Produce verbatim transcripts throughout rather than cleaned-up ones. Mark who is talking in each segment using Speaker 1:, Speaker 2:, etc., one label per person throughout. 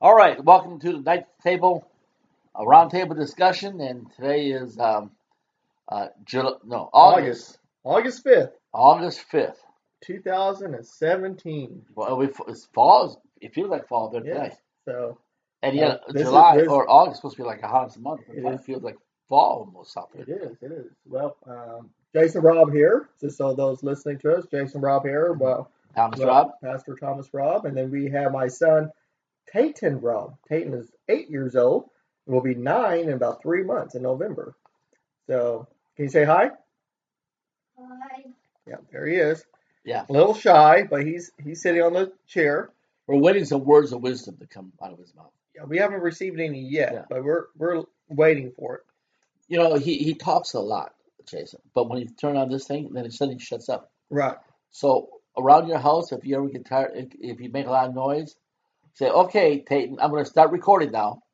Speaker 1: All right, welcome to the night table, a round table discussion, and today is um, uh, July, no August,
Speaker 2: August, August fifth,
Speaker 1: August fifth.
Speaker 2: two thousand seventeen.
Speaker 1: Well, we, it's fall. It feels like fall there
Speaker 2: Yes.
Speaker 1: today,
Speaker 2: So
Speaker 1: and
Speaker 2: uh,
Speaker 1: yet
Speaker 2: this is
Speaker 1: July
Speaker 2: this
Speaker 1: or August is supposed to be like a hot month. It
Speaker 2: it
Speaker 1: kind
Speaker 2: is
Speaker 1: of feels like fall almost out there.
Speaker 2: it is it is. Well, um, Jason Robb here. Just so those listening to us, Jason Robb here.
Speaker 1: Mhm.
Speaker 2: Well,
Speaker 1: Thomas
Speaker 2: well,
Speaker 1: Rob.
Speaker 2: Pastor Thomas Robb, and then we have my son Tayton Robb. Tayton is eight years old. Will be nine in about three months in November. So can you say hi?
Speaker 3: Hi.
Speaker 2: Yeah, there he is.
Speaker 1: Yeah,
Speaker 2: A little shy, but he's he's sitting on the chair.
Speaker 1: we're waiting some words of wisdom to come out of his mouth.
Speaker 2: Yeah, we haven't received any yet,
Speaker 1: Yeah,
Speaker 2: but we're we're waiting for it.
Speaker 1: you know he he talks a lot, Jason, but when you turn on this thing, then it suddenly shuts up.
Speaker 2: Right.
Speaker 1: So around your house, if you ever get tired, if, if you make a lot of noise, say, "Okay, Tayton, I'm going to start recording now,"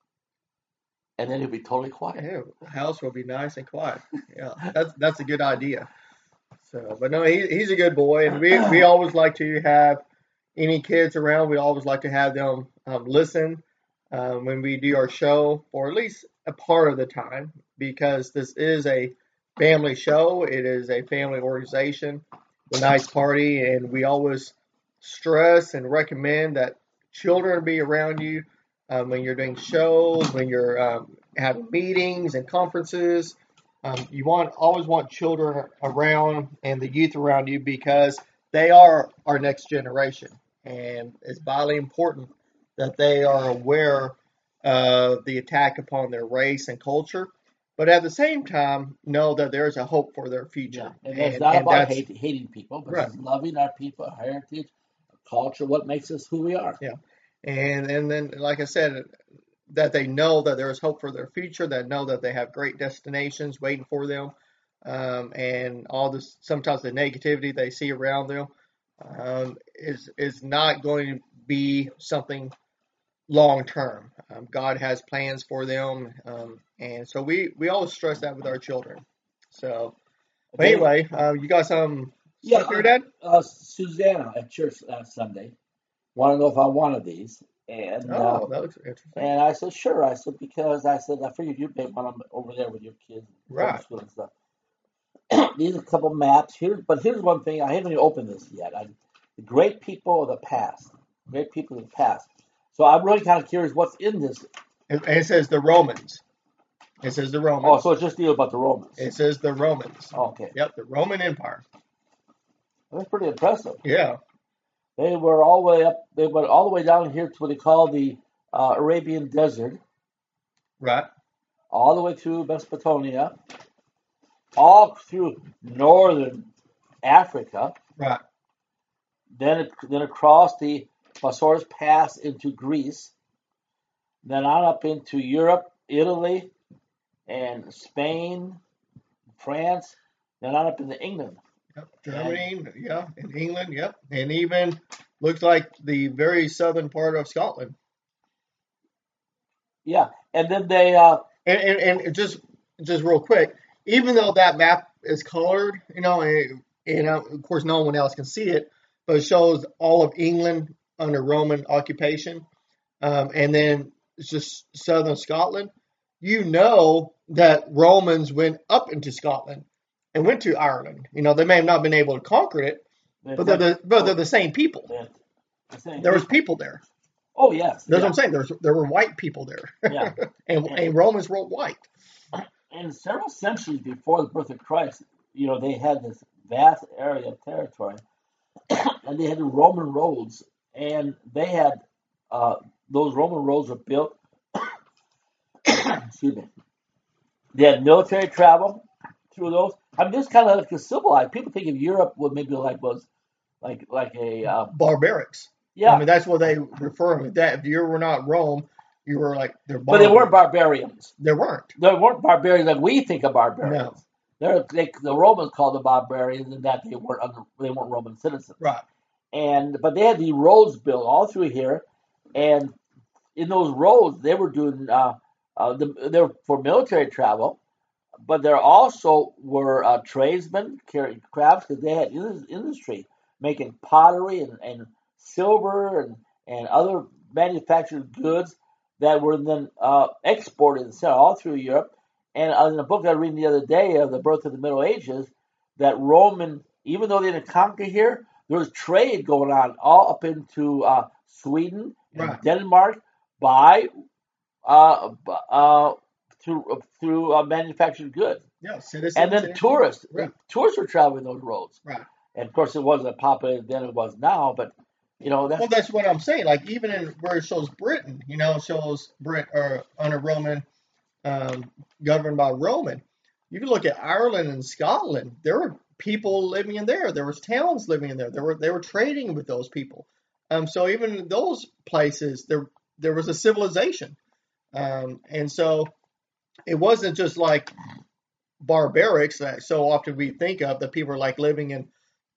Speaker 1: and then he'll be totally quiet.
Speaker 2: Yeah, the house will be nice and quiet. Yeah, that's that's a good idea. So, but no, he, he's a good boy, and we we always like to have any kids around. We always like to have them um, listen um, when we do our show, or at least a part of the time, because this is a family show. It is a family organization, a nice party, and we always stress and recommend that children be around you um, when you're doing shows, when you're um, having meetings and conferences. Um, you want always want children around and the youth around you because they are our next generation, and it's vitally important that they are aware of the attack upon their race and culture, but at the same time know that there is a hope for their
Speaker 1: Yeah,
Speaker 2: future,
Speaker 1: and that's
Speaker 2: and
Speaker 1: not
Speaker 2: and
Speaker 1: about
Speaker 2: that's
Speaker 1: hate, hating people, but
Speaker 2: right.
Speaker 1: it's loving our people, our heritage, our culture, what makes us who we are.
Speaker 2: Yeah, and and then like I said, that they know that there is hope for their future, that know that they have great destinations waiting for them, um, and all this sometimes the negativity they see around them um, is is not going to be something long term. Um, God has plans for them, um, and so we we always stress that with our children. So, but
Speaker 1: They,
Speaker 2: anyway, uh, you got some
Speaker 1: yeah,
Speaker 2: stuff here,
Speaker 1: uh,
Speaker 2: Dad?
Speaker 1: uh, Susanna at church last Sunday wanted to know if I wanted these, and uh,
Speaker 2: Oh, that looks interesting.
Speaker 1: and I said sure. I said because I said I figured you'd make one over there with your kids,
Speaker 2: Right.
Speaker 1: homeschool and stuff. These are a couple maps here, but here's one thing I haven't even opened this yet. I, the great people of the past, great people of the past. So I'm really kind of curious what's in this.
Speaker 2: And it says the Romans. It says the
Speaker 1: Oh,
Speaker 2: Romans.
Speaker 1: so it's just deal about the Romans.
Speaker 2: It says the Romans.
Speaker 1: Okay,
Speaker 2: Yep, the Roman Empire.
Speaker 1: that's pretty impressive.
Speaker 2: Yeah,
Speaker 1: They were all the way up. They went all the way down here to what they call the uh, Arabian Desert,
Speaker 2: right,
Speaker 1: all the way through Mesopotamia, all through northern Africa,
Speaker 2: right.
Speaker 1: then it, then across the Bosphorus Pass into Greece, then on up into Europe, Italy, and Spain, France, then on up into England.
Speaker 2: Yep.
Speaker 1: And
Speaker 2: Germany, yeah, and England, yep. And even looks like the very southern part of Scotland.
Speaker 1: yeah, and then they uh,
Speaker 2: And and, and just just real quick, even though that map is colored, you know, and, and uh, of course no one else can see it, but it shows all of England under Roman occupation, um, and then it's just southern Scotland. You know that Romans went up into Scotland and went to Ireland. You know, they may have not been able to conquer it,
Speaker 1: they
Speaker 2: but they're
Speaker 1: went
Speaker 2: the but they're
Speaker 1: oh,
Speaker 2: the same people.
Speaker 1: they're the same
Speaker 2: There was
Speaker 1: people.
Speaker 2: people there.
Speaker 1: Oh yes,
Speaker 2: That's what
Speaker 1: yeah,
Speaker 2: I'm saying. There's there were white people
Speaker 1: yeah.
Speaker 2: there, and
Speaker 1: And,
Speaker 2: and Romans were white.
Speaker 1: and several centuries before the birth of Christ, you know, they had this vast area of territory, and they had the Roman roads, and they had uh, those Roman roads were built. Excuse me. They had military travel through those. I mean, this kind of like a civilized. People think of Europe would maybe like was like like a uh,
Speaker 2: Barbarics. I
Speaker 1: yeah,
Speaker 2: mean, that's what they refer to that. If you were not Rome, you were like they're
Speaker 1: but they weren't
Speaker 2: barbarians.
Speaker 1: barbarians.
Speaker 2: They weren't.
Speaker 1: They weren't barbarians like we think of
Speaker 2: No.
Speaker 1: barbarians. They're, they, the Romans called them barbarians in that they weren't under, they weren't Roman citizens.
Speaker 2: Right.
Speaker 1: And but they had the roads built all through here, and in those roads they were doing uh, uh, the, they were for military travel, but there also were uh, tradesmen carrying crafts because they had industry making pottery and, and silver and, and other manufactured goods that were then uh, exported and sent all through Europe. And uh, in a book I read the other day of the birth of the Middle Ages, that Roman, even though they didn't conquer here, there was trade going on all up into uh, Sweden and
Speaker 2: Right.
Speaker 1: Denmark by uh, b- uh, through through uh, manufactured goods.
Speaker 2: Yeah, citizens.
Speaker 1: And then
Speaker 2: and-
Speaker 1: tourists,
Speaker 2: Right.
Speaker 1: tourists were traveling those roads.
Speaker 2: Right.
Speaker 1: And of course, it wasn't as popular then it was now, but you know that's
Speaker 2: Well, that's what I'm saying. Like even in where it shows Britain, you know, it shows Brit or under Roman, um, governed by Roman. You can look at Ireland and Scotland. There were people living in there. There was towns living in there. There were they were trading with those people. Um, so even in those places, there there was a civilization, um, and so it wasn't just like barbarics that so often we think of that people are like living in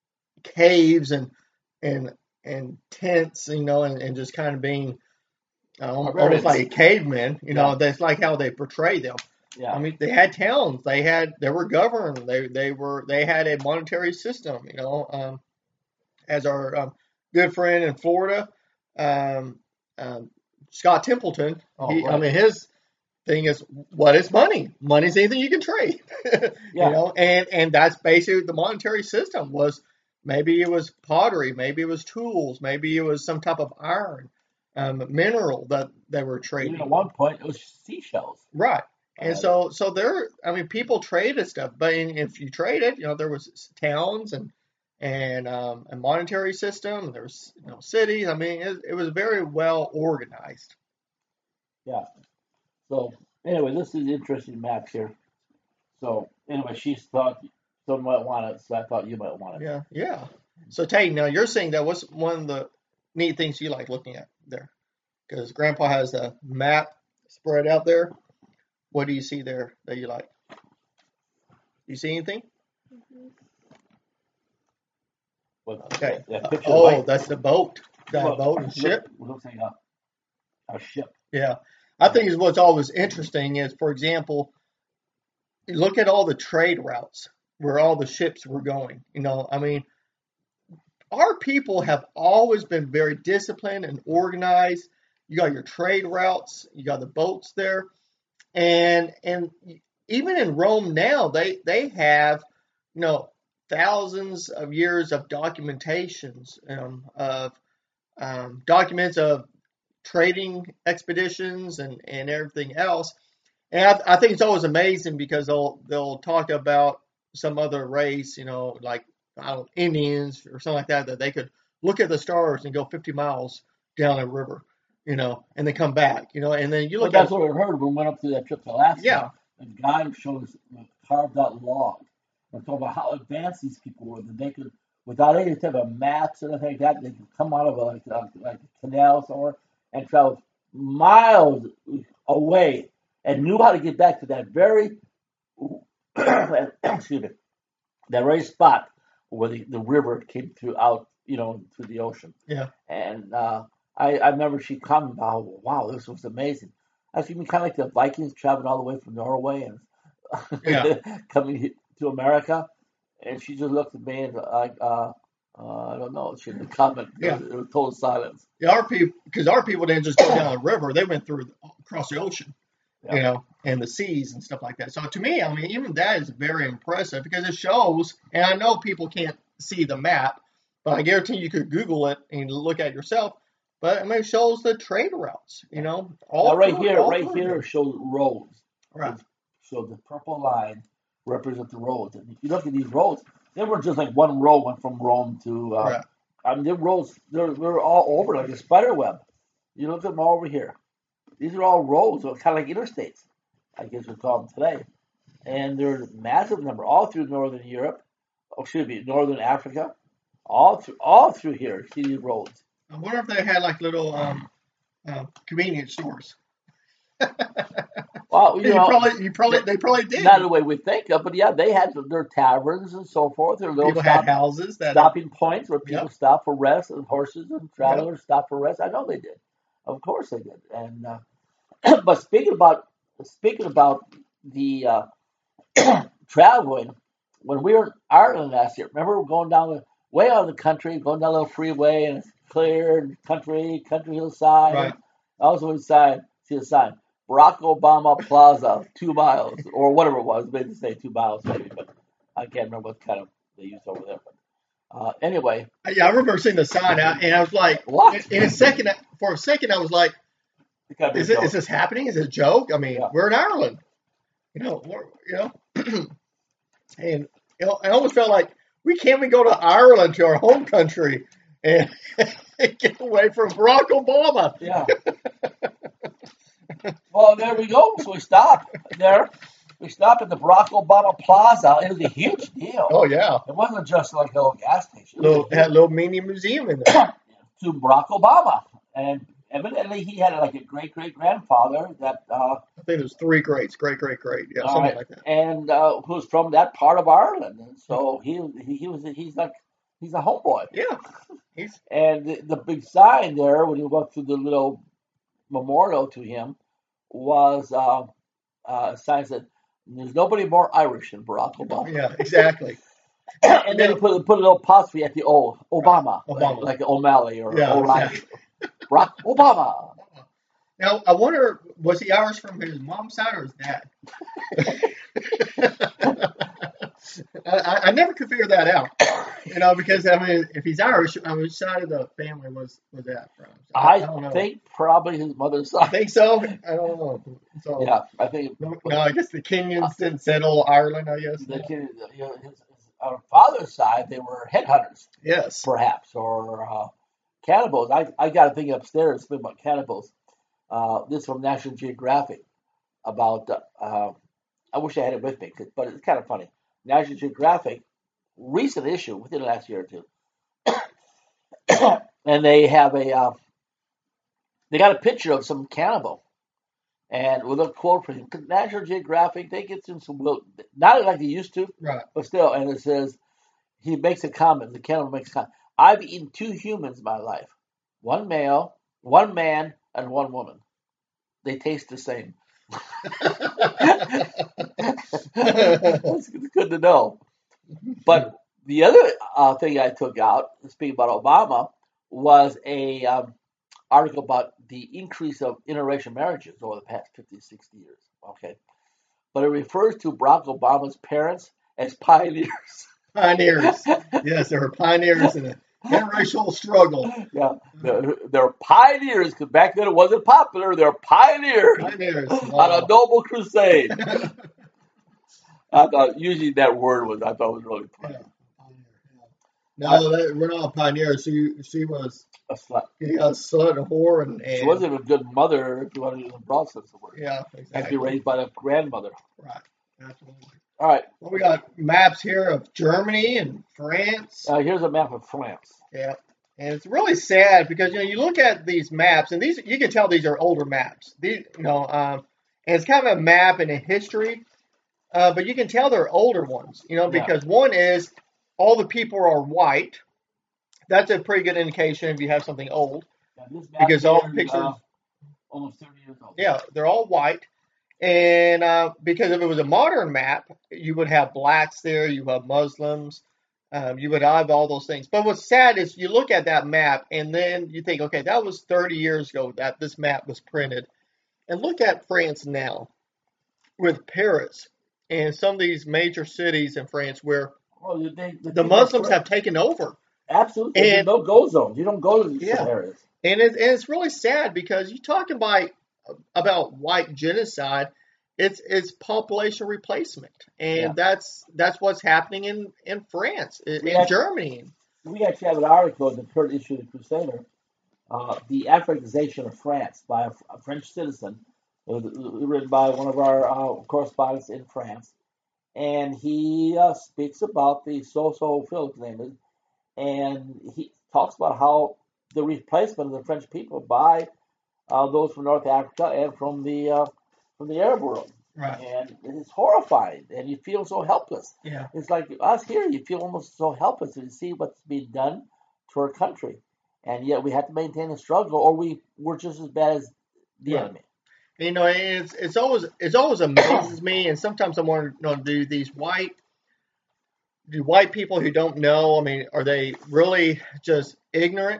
Speaker 2: caves and and and tents, you know, and, and just kind of being uh, almost
Speaker 1: Barbarians.
Speaker 2: like cavemen, you know.
Speaker 1: Yeah.
Speaker 2: That's like how they portray them.
Speaker 1: yeah.
Speaker 2: I mean, they had towns, they had they were governed, they they were they had a monetary system, you know. Um, as our um, good friend in Florida, um, um, Scott Templeton,
Speaker 1: Oh,
Speaker 2: he, I
Speaker 1: right.
Speaker 2: mean, his thing is what is money? Money's anything you can trade,
Speaker 1: Yeah.
Speaker 2: you know, and and that's basically the monetary system was. Maybe it was pottery, maybe it was tools, maybe it was some type of iron, um, mineral that they were trading.
Speaker 1: Even at one point, it was seashells.
Speaker 2: Right. And
Speaker 1: Uh,
Speaker 2: so, so there, I mean, people traded stuff, but in, if you traded, you know, there was towns and and um, a monetary system, and there was, you know, cities. I mean, it, it was very well organized.
Speaker 1: yeah. So anyway, this is interesting maps here. So anyway, she thought someone might want it, so I thought you might want it.
Speaker 2: Yeah, yeah. So, Tate, now you're saying that what's one of the neat things you like looking at there? Because Grandpa has a map spread out there. What do you see there that you like? You see anything?
Speaker 1: But,
Speaker 2: Okay.
Speaker 1: that picture
Speaker 2: Oh,
Speaker 1: of
Speaker 2: that's the boat. That
Speaker 1: Look,
Speaker 2: boat and
Speaker 1: look-
Speaker 2: ship.
Speaker 1: Looks like a, a ship.
Speaker 2: Yeah. I think is what's always interesting is, for example, you look at all the trade routes where all the ships were going. You know, I mean, our people have always been very disciplined and organized. You got your trade routes, you got the boats there, and and even in Rome now, they they have, you know, thousands of years of documentations um, of um, documents of trading expeditions and, and everything else. And I, I think it's always amazing because they'll they'll talk about some other race, you know, like I don't Indians or something like that, that they could look at the stars and go fifty miles down a river, you know, and then come back, you know, and then you
Speaker 1: Well,
Speaker 2: look at
Speaker 1: that's what I heard when we went up to that trip to Alaska.
Speaker 2: yeah,
Speaker 1: The guy showed us a carved out log. And talking about how advanced these people were, that they could, without any type of maps or anything like that, they could come out of a, like, a, like a canal somewhere and travel miles away and knew how to get back to that very, excuse me, that very spot where the, the river came through out, you know, through the ocean.
Speaker 2: yeah,
Speaker 1: And uh, I, I remember she commented, "Oh, wow, this was amazing." I think kind of like the Vikings traveling all the way from Norway and
Speaker 2: Yeah.
Speaker 1: coming he- to America. And she just looked at me and like, uh, uh, I don't know. She didn't comment.
Speaker 2: Yeah.
Speaker 1: It was total silence.
Speaker 2: yeah our people, because our people didn't just go down the river; they went through across the ocean,
Speaker 1: Yeah.
Speaker 2: you know, and the seas and stuff like that. So to me, I mean, even that is very impressive because it shows. And I know people can't see the map, but I guarantee you could Google it and look at it yourself. But I mean, it shows the trade routes, you know, all
Speaker 1: Now, right
Speaker 2: through-
Speaker 1: here,
Speaker 2: all
Speaker 1: right
Speaker 2: through
Speaker 1: here
Speaker 2: there.
Speaker 1: shows roads.
Speaker 2: Right.
Speaker 1: So the purple line represents the roads. And if you look at these roads, they were just like one road went from Rome to. Uh,
Speaker 2: Right.
Speaker 1: I mean, the roads they're they're all over like a spider web. You look at them all over here. These are all roads, kind of like interstates, I guess we call them today. And they're a massive number all through northern Europe. Oh, excuse me, northern Africa, all through all through here. See these roads.
Speaker 2: I wonder if they had like little um, uh, convenience stores.
Speaker 1: Well, you
Speaker 2: You,
Speaker 1: know,
Speaker 2: probably, you probably, they probably did.
Speaker 1: not the way we think of, but yeah, they had their taverns and so forth. Their little
Speaker 2: People
Speaker 1: stop,
Speaker 2: had houses that.
Speaker 1: stopping points where people
Speaker 2: Yep.
Speaker 1: stop for rest, and horses and travelers stop for rest. I know they did. Of course they did. And uh, but speaking about speaking about the uh, traveling, when we were in Ireland last year, remember we were going down the way out of the country, going down a little freeway, and cleared, country, country hillside.
Speaker 2: Right.
Speaker 1: Also inside, see the sign, Barack Obama Plaza, two miles, or whatever it was. Maybe say two miles, maybe, but I can't remember what kind of they used over there. But uh, anyway,
Speaker 2: Yeah, I remember seeing the sign out, and I was like,
Speaker 1: what?
Speaker 2: In a second, for a second, I was like,
Speaker 1: It gotta be a
Speaker 2: "Is it?
Speaker 1: joke.
Speaker 2: Is this happening? Is it a joke? I mean,
Speaker 1: Yeah.
Speaker 2: we're in Ireland, you know, we're, you know." And you know, I almost felt like we can't we go to Ireland, to our home country, and get away from Barack Obama.
Speaker 1: Yeah. Well, there we go. So we stopped there. We stopped at the Barack Obama Plaza. It was a huge deal.
Speaker 2: Oh yeah,
Speaker 1: It wasn't just like a little gas station. It was
Speaker 2: little
Speaker 1: a
Speaker 2: had a
Speaker 1: huge-
Speaker 2: little mini museum in there.
Speaker 1: to Barack Obama, and evidently he had like a great great grandfather that uh,
Speaker 2: I think it was three grades, great, great, great, yeah,
Speaker 1: all
Speaker 2: something
Speaker 1: right,
Speaker 2: like that.
Speaker 1: and uh, who's from that part of Ireland, and so he he, he was he's like he's a homeboy.
Speaker 2: Yeah, he's
Speaker 1: And the, the big sign there when you walk through the little memorial to him was uh, uh, a sign that said, "There's nobody more Irish than Barack Obama."
Speaker 2: yeah, exactly.
Speaker 1: And then he put put a little apostrophe at the O, Obama,
Speaker 2: Obama.
Speaker 1: like, like O'Malley or
Speaker 2: Yeah,
Speaker 1: O'Reilly.
Speaker 2: exactly.
Speaker 1: Barack Obama.
Speaker 2: Now I wonder, was he Irish from his mom's side or his dad? I, I I never could figure that out, you know, because I mean, if he's Irish, I mean, which side of the family was was that from? So I,
Speaker 1: I,
Speaker 2: I don't know.
Speaker 1: think probably his mother's
Speaker 2: I
Speaker 1: side.
Speaker 2: think so. I don't know. So
Speaker 1: Yeah, I think
Speaker 2: no, no, I guess the Kenyans didn't settle Ireland. I guess.
Speaker 1: the kid, you know, his, his uh, father's side, they were headhunters,
Speaker 2: Yes.
Speaker 1: perhaps, or uh, cannibals. I, I got a thing upstairs thinking about cannibals. Uh, this is from National Geographic about, uh, uh, I wish I had it with me, 'cause- but it's kind of funny. National Geographic, recent issue within the last year or two, and they have a, uh, they got a picture of some cannibal, and with a quote from him. 'Cause National Geographic, they get in some, will- not like they used to,
Speaker 2: Right.
Speaker 1: but still, and it says, he makes a comment, the cannibal makes a comment, "I've eaten two humans in my life, one male, one man, and one woman. They taste the same." It's good to know. But the other uh, thing I took out, speaking about Obama, was a um, article about the increase of interracial marriages over the past fifty, sixty years. Okay. But it refers to Barack Obama's parents as pioneers.
Speaker 2: Pioneers. Yes, there were pioneers in a interracial struggle.
Speaker 1: Yeah, they're, they're pioneers because back then it wasn't popular. They're pioneers
Speaker 2: Pioneers.
Speaker 1: on a
Speaker 2: Wow.
Speaker 1: noble crusade. I thought using that word was I thought was really funny.
Speaker 2: Yeah. No, that, we're not pioneers. She she was
Speaker 1: A slut.
Speaker 2: yeah, a slut, a whore, and, and
Speaker 1: She wasn't a good mother if you want to use a broad sense of the word.
Speaker 2: yeah,
Speaker 1: Had to
Speaker 2: exactly.
Speaker 1: be raised by the grandmother.
Speaker 2: Right. Absolutely.
Speaker 1: All right,
Speaker 2: Well, we got maps here of Germany and France.
Speaker 1: uh, here's a map of France.
Speaker 2: Yeah. And it's really sad because you know you look at these maps, and these you can tell these are older maps. These, you know, um, and it's kind of a map and a history, uh, but you can tell they're older ones. You know,
Speaker 1: Yeah.
Speaker 2: because one is all the people are white. That's a pretty good indication if you have something old.
Speaker 1: Now, this map
Speaker 2: Because all
Speaker 1: is,
Speaker 2: pictures-
Speaker 1: uh, almost thirty years old.
Speaker 2: Yeah, they're all white. And uh, because if it was a modern map, you would have blacks there, you have Muslims, um, you would have all those things. But what's sad is you look at that map and then you think, okay, that was thirty years ago that this map was printed. And look at France now with Paris and some of these major cities in France where
Speaker 1: Well, they, they,
Speaker 2: the Muslims have taken over.
Speaker 1: absolutely there's
Speaker 2: and-
Speaker 1: no go zones. You don't go to these
Speaker 2: Yeah.
Speaker 1: areas.
Speaker 2: And, it, and it's really sad because you're talking about about white genocide. It's it's population replacement, and
Speaker 1: Yeah.
Speaker 2: that's that's what's happening in in France, in,
Speaker 1: Yeah.
Speaker 2: in Germany.
Speaker 1: We actually have an article in the third issue of the Crusader, uh, The Africanization of France by a, a French citizen, uh, written by one of our uh, correspondents in France. And he uh, speaks about the so-so Philip name is, and he talks about how the replacement of the French people by uh, those from North Africa and from the uh, from the Arab world.
Speaker 2: Right.
Speaker 1: And it's horrifying, and you feel so helpless.
Speaker 2: Yeah.
Speaker 1: It's like us here, you feel almost so helpless to see what's being done to our country. And yet we have to maintain a struggle, or we, we're just as bad as the
Speaker 2: Right.
Speaker 1: enemy.
Speaker 2: You know, it's it's always it's always amazes me, and sometimes I wonder, you know, do these white do white people who don't know? I mean, are they really just ignorant,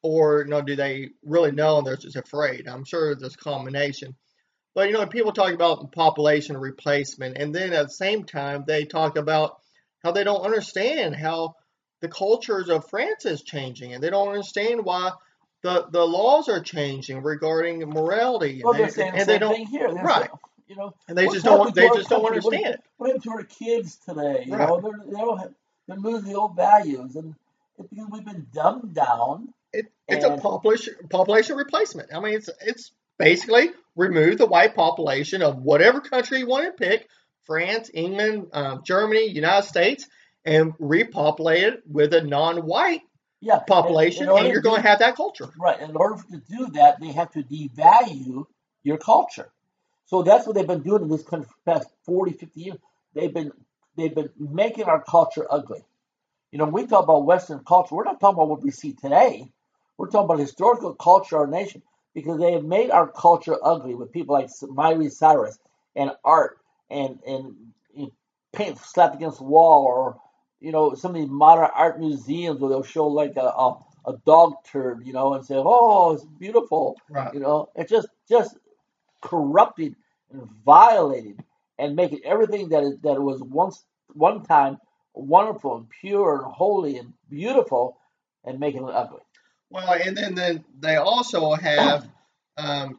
Speaker 2: or you know, do they really know and they're just afraid? I'm sure there's a combination. But you know, people talk about population replacement, and then at the same time, they talk about how they don't understand how the cultures of France is changing, and they don't understand why the the laws are changing regarding morality, and
Speaker 1: Well, they're
Speaker 2: they
Speaker 1: saying the
Speaker 2: and they
Speaker 1: same
Speaker 2: don't
Speaker 1: thing here. They're saying,
Speaker 2: right,
Speaker 1: you know,
Speaker 2: and they
Speaker 1: what's
Speaker 2: just don't
Speaker 1: happening to
Speaker 2: they
Speaker 1: our
Speaker 2: just don't
Speaker 1: country? What,
Speaker 2: understand it.
Speaker 1: what happened to our kids today? You
Speaker 2: Right.
Speaker 1: know, they're, they don't have, they're losing the old values, and it's because we've been dumbed down.
Speaker 2: It, it's a
Speaker 1: And
Speaker 2: population population replacement. I mean, it's it's basically remove the white population of whatever country you want to pick, France, England, um, Germany, United States, and repopulate it with a non-white
Speaker 1: yeah, and in
Speaker 2: population, and
Speaker 1: order to
Speaker 2: you're going
Speaker 1: do
Speaker 2: to have that culture.
Speaker 1: right, in order to do that, they have to devalue your culture. So that's what they've been doing in this country for the past forty, fifty years. They've been they've been making our culture ugly. You know, when we talk about Western culture, we're not talking about what we see today. We're talking about historical culture of our nation because they have made our culture ugly with people like Miley Cyrus and art and and, and paint slapped against the wall, or you know, some of these modern art museums where they'll show like a, a, a dog turd, you know, and say, "Oh, it's beautiful."
Speaker 2: Right.
Speaker 1: You know, it's just just corrupting and violating and making everything that is, that was once one time wonderful and pure and holy and beautiful and making it ugly.
Speaker 2: Well, and then, then they also have um,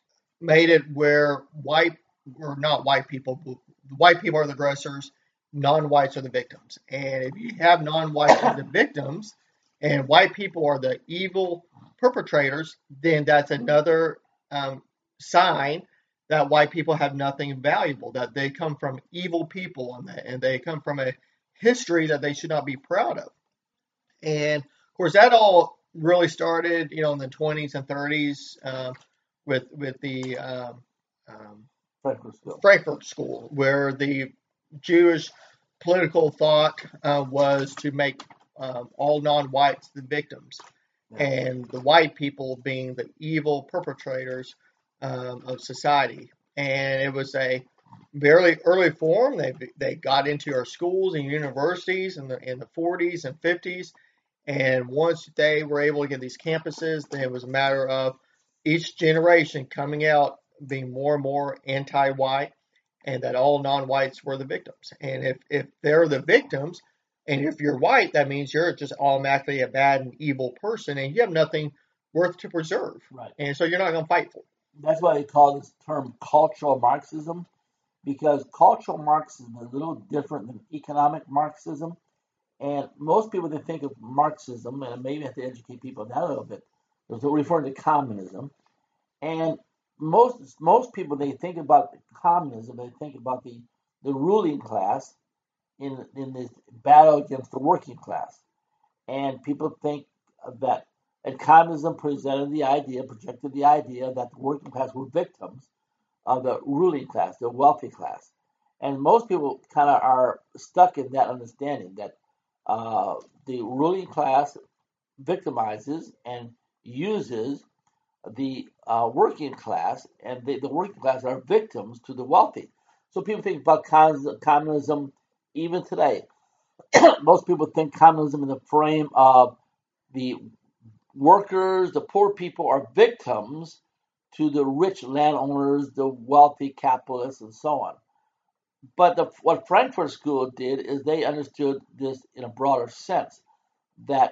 Speaker 2: made it where white or not white people, white people are the aggressors, non-whites are the victims. And if you have non-whites as the victims, and white people are the evil perpetrators, then that's another um, sign that white people have nothing valuable, that they come from evil people, and they, and they come from a history that they should not be proud of. And of course, that all really started, you know, in the twenties and thirties um, with with the um, um,
Speaker 1: Frankfurt School.
Speaker 2: Frankfurt School, where the Jewish political thought uh, was to make um, all non-whites the victims,
Speaker 1: Yeah.
Speaker 2: and the white people being the evil perpetrators um, of society. And it was a very early form. They they got into our schools and universities in the in the forties and fifties. And once they were able to get these campuses, then it was a matter of each generation coming out being more and more anti-white, and that all non-whites were the victims. And if, if they're the victims, and if you're white, that means you're just automatically a bad and evil person, and you have nothing worth to preserve.
Speaker 1: Right.
Speaker 2: And so you're not going to fight for it.
Speaker 1: That's why they call this term cultural Marxism, because cultural Marxism is a little different than economic Marxism. And most people that think of Marxism, and maybe I have to educate people on that a little bit, is referring to communism. And most most people, they think about communism, they think about the, the ruling class in in this battle against the working class. And people think that, and communism presented the idea, projected the idea that the working class were victims of the ruling class, the wealthy class. And most people kind of are stuck in that understanding that uh, the ruling class victimizes and uses the uh, working class, and the, the working class are victims to the wealthy. So people think about communism even today. Most people think communism in the frame of the workers, the poor people are victims to the rich landowners, the wealthy capitalists, and so on. But the, what Frankfurt School did is they understood this in a broader sense, that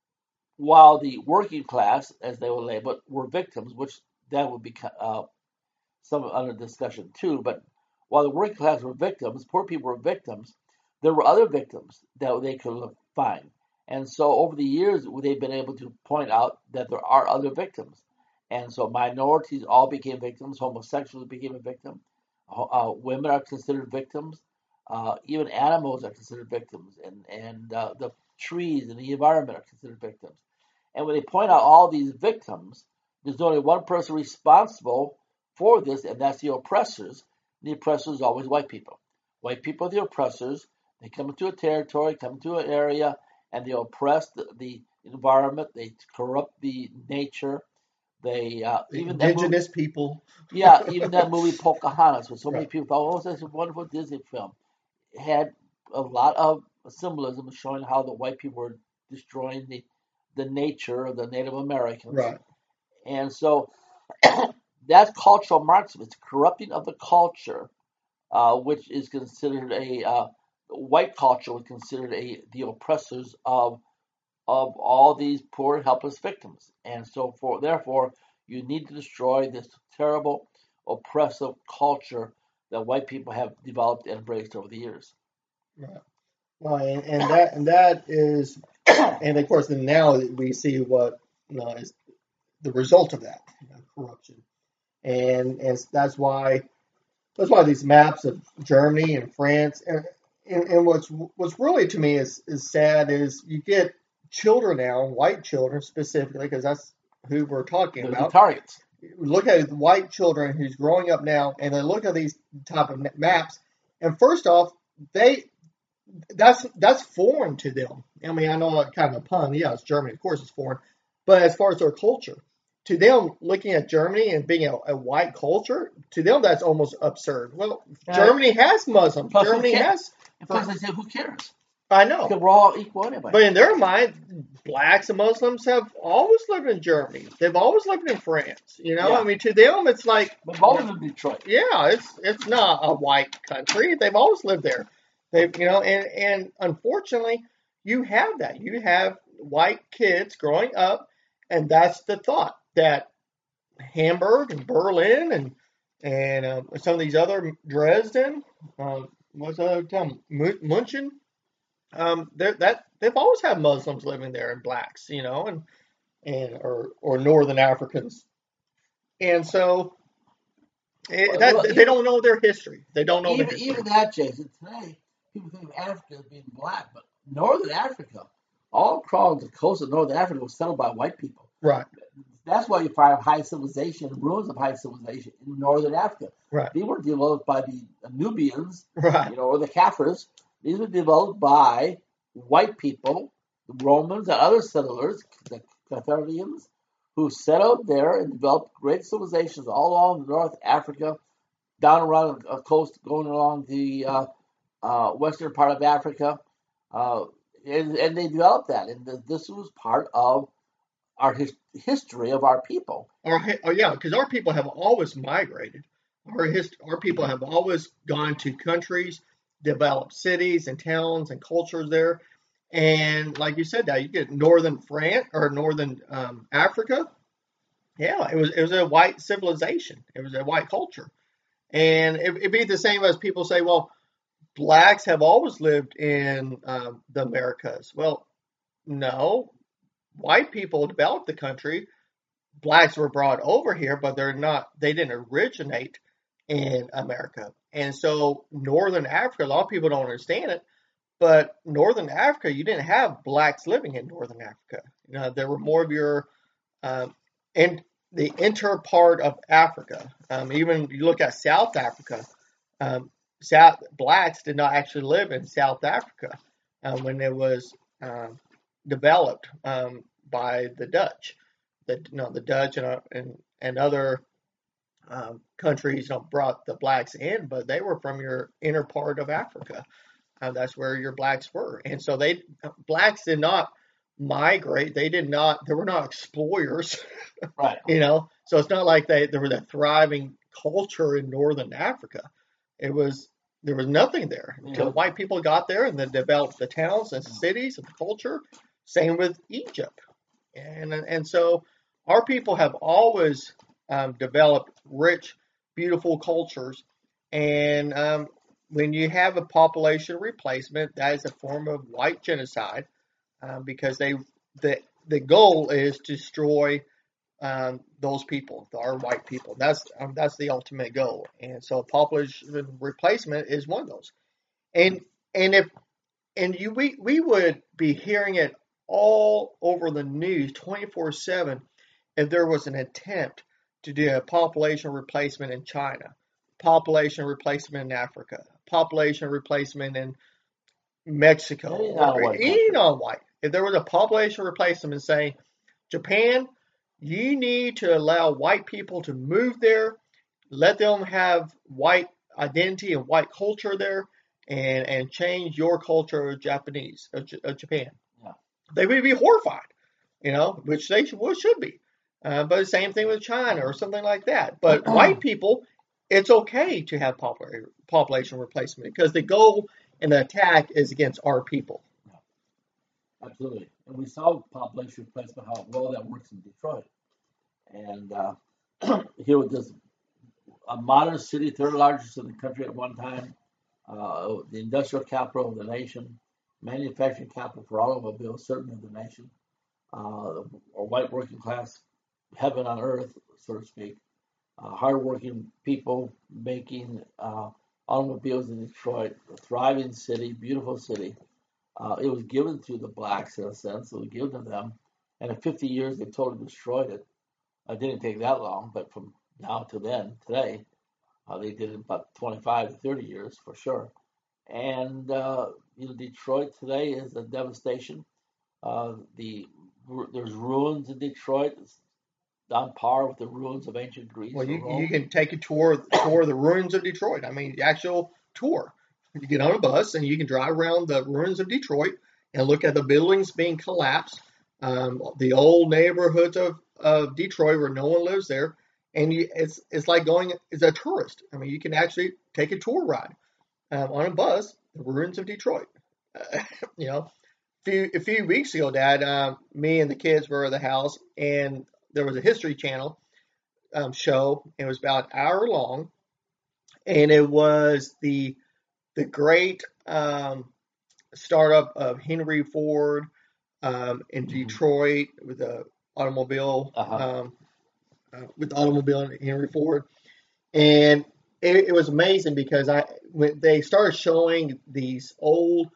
Speaker 1: while the working class, as they were labeled, were victims, which that would be uh, some other discussion too, but while the working class were victims, poor people were victims, there were other victims that they could find. And so over the years, they've been able to point out that there are other victims. And so minorities all became victims, homosexuals became a victim, uh, women are considered victims, uh, even animals are considered victims, and, and uh, the trees and the environment are considered victims. And when they point out all these victims, there's only one person responsible for this, and that's the oppressors. The oppressors are always white people. White people are the oppressors. They come into a territory, come into an area, and they oppress the, the environment. They corrupt the nature. They uh, even that movie,
Speaker 2: Indigenous people.
Speaker 1: yeah, even that movie Pocahontas, where so many
Speaker 2: Right.
Speaker 1: people thought, oh, that's a wonderful Disney film. It had a lot of symbolism showing how the white people were destroying the the nature of the Native Americans.
Speaker 2: Right.
Speaker 1: And so that's cultural Marxism. It's corrupting of the culture, uh, which is considered a uh, white culture was considered a the oppressors of of all these poor helpless victims. And so for therefore you need to destroy this terrible oppressive culture that white people have developed and embraced over the years.
Speaker 2: Right. Well, and, and that and that is, and of course, then now we see what you know, is the result of that, you know, corruption, and and that's why that's why these maps of Germany and France, and and, and what's what's really to me is is sad is you get children now, white children specifically, because that's who we're talking
Speaker 1: The, the
Speaker 2: about.
Speaker 1: targets.
Speaker 2: Look at white children who's growing up now, and they look at these type of maps, and first off, they that's that's foreign to them. I mean, I know it's kind of a pun. Yeah, it's Germany, of course, it's foreign, but as far as their culture, to them, looking at Germany and being a, a white culture, to them that's almost absurd. Well,
Speaker 1: Uh,
Speaker 2: Germany has Muslims.
Speaker 1: plus, who
Speaker 2: Germany
Speaker 1: cares?
Speaker 2: has.
Speaker 1: And plus, they say, who cares?
Speaker 2: I
Speaker 1: Because
Speaker 2: know,
Speaker 1: we're all equal anyway.
Speaker 2: but in their mind, blacks and Muslims have always lived in Germany. They've always lived in France. You know,
Speaker 1: Yeah.
Speaker 2: I mean, to them, it's like
Speaker 1: We've always in Detroit.
Speaker 2: yeah, it's it's not a white country. They've always lived there. They've you know, and and unfortunately, you have that. You have white kids growing up, and that's the thought that Hamburg and Berlin and and uh, some of these other Dresden, um, what's the other town, Mu- Munchen. Um, they're- that they've always had Muslims living there and blacks, you know, and and or or Northern Africans, and so. Eh,
Speaker 1: Well,
Speaker 2: that
Speaker 1: well,
Speaker 2: they
Speaker 1: even,
Speaker 2: don't know their history. They don't know the
Speaker 1: even,
Speaker 2: history.
Speaker 1: even that, Jason, today, people think of Africa as being black, but Northern Africa, all across the coast of Northern Africa was settled by white people.
Speaker 2: Right,
Speaker 1: That's why you find high civilization, ruins of high civilization in Northern Africa.
Speaker 2: right,
Speaker 1: They were developed by the Nubians,
Speaker 2: right,
Speaker 1: you know, or the Kafirs. These were developed by white people, the Romans and other settlers, the Carthaginians, who settled there and developed great civilizations all along North Africa, down around the coast, going along the uh, uh, western part of Africa, uh, and, and they developed that. And this was part of our his, history of our people.
Speaker 2: Our, hi- oh yeah, because our people have always migrated. Our hist- our people have always gone to countries, developed cities and towns and cultures there. And like you said, that you get northern France or northern um, Africa. Yeah, it was it was a white civilization. It was a white culture, and it, it'd be the same as people say, well, blacks have always lived in um, the Americas. Well, no, white people developed the country. Blacks were brought over here, but they're not. They didn't originate in America. And so, Northern Africa, a lot of people don't understand it, but Northern Africa, you didn't have blacks living in Northern Africa. You know, there were more of your um, in the inter part of Africa. Um, even you look at South Africa. Um, South blacks did not actually live in South Africa uh, when it was um, developed um, by the Dutch. The no, the Dutch and uh, and, and other um, countries you know, brought the blacks in, but they were from your inner part of Africa. Uh, that's where your blacks were, and so they blacks did not migrate. They did not. They were not explorers,
Speaker 1: Right.
Speaker 2: you know. So it's not like they there was a thriving culture in Northern Africa. It was there was nothing there until
Speaker 1: Yeah.
Speaker 2: white people got there and then developed the towns and cities and the culture. Same with Egypt, and and so our people have always um, developed rich, beautiful cultures, and um, when you have a population replacement, that is a form of white genocide um, because they the the goal is to destroy um, those people, our white people. That's um, that's the ultimate goal, and so population replacement is one of those. And and if and you we we would be hearing it all over the news twenty-four seven if there was an attempt to do a population replacement in China, population replacement in Africa, population replacement in Mexico,
Speaker 1: Any
Speaker 2: or
Speaker 1: non-white
Speaker 2: any
Speaker 1: country.
Speaker 2: non-white. If there was a population replacement saying, Japan, you need to allow white people to move there, let them have white identity and white culture there, and and change your culture of Japanese of, J- of Japan.
Speaker 1: Yeah.
Speaker 2: They would be horrified. you know, which they should, well, should be. Uh, but the same thing with China or something like that. But white people, it's okay to have population population replacement because the goal and the attack is against our people.
Speaker 1: Absolutely. And we saw population replacement, how well that works in Detroit. And uh, here with this, a modern city, third largest in the country at one time, uh, the industrial capital of the nation, manufacturing capital for automobiles, certainly the nation, uh, a white working class, heaven on earth, so to speak, uh, hardworking people making uh, automobiles in Detroit, a thriving city, beautiful city. Uh, it was given to the blacks in a sense. It was given to them, and in fifty years they totally destroyed it. It didn't take that long, but from now to then, today, uh, they did it about twenty-five to thirty years for sure. And uh, you know, Detroit today is a devastation. Uh, the there's ruins in Detroit. It's on par with the ruins of ancient Greece
Speaker 2: Well,
Speaker 1: or
Speaker 2: you you
Speaker 1: Rome.
Speaker 2: can take a tour tour of the ruins of Detroit. I mean, the actual tour. You get on a bus and you can drive around the ruins of Detroit and look at the buildings being collapsed, um, the old neighborhoods of, of Detroit where no one lives there, and you, it's it's like going as a tourist. I mean, you can actually take a tour ride um, on a bus, the ruins of Detroit. Uh, you know, a few a few weeks ago, Dad, um, me and the kids were at the house, and there was a History Channel um, show. It was about an hour long, and it was the the great um, startup of Henry Ford um, in
Speaker 1: Hmm.
Speaker 2: Detroit with the automobile
Speaker 1: Uh-huh.
Speaker 2: um, uh, with the automobile and Henry Ford, and it, it was amazing because I when they started showing these old